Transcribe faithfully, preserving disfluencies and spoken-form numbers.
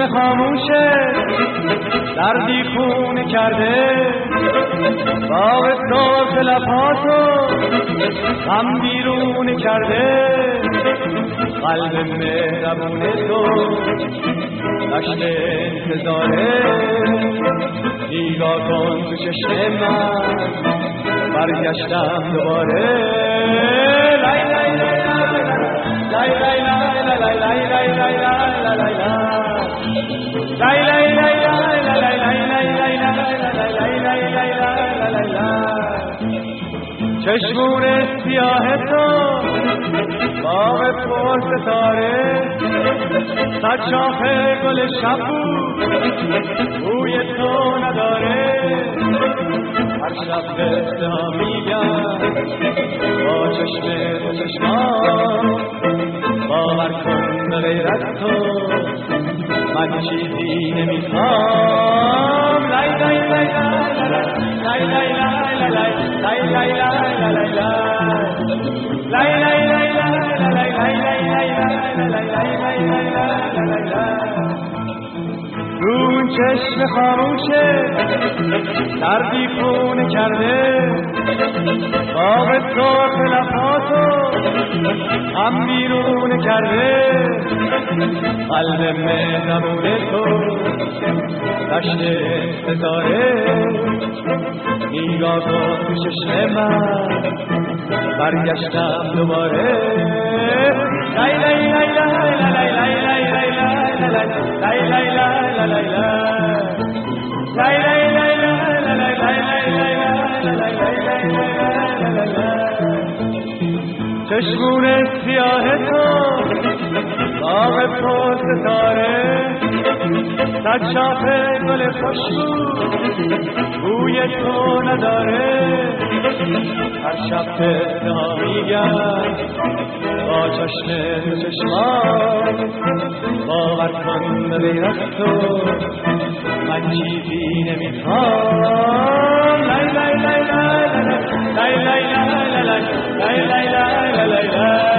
چشم خاموشه دردی خونه کرده، باغ سرخ لباتو غم بیرون کرده، قلب مهربون تو دشت انتظاره، نگاه کن تو چشم من برگشتم دوباره. لای لای لای لای لای لای لای لای لای لای لای لای لای لای لای. چشمون سیاه تو باغ پر ستاره، صد شاخه گل شب بود بوی تو نداره، هر شب قصه ها میگم با چشم تو چشمان، باور کن به غیرت تو من چیزی نمیخوام. لای لای لای لای لای لای لای لای لای اون چشم خاموشه دردی خونه کرده، باغ سرخ لباتو غم بیرون کرده، قلب مهربون تو دشت انتظاره، نگاه کن تو چشم من برگشتم دوباره. لای لای لای لای لای لای لای لای لای لای لای چشمون سیاه تو باغ پر ستاره، صد شاخه گل خوشبو بوی تو نداره، هر شب قصه ها میگم با چشم تو چشمان، باور کن به غیرت تو من چیزی نمیخوام. لای لای لای لای لای لای لای لای لای لای لای لای لای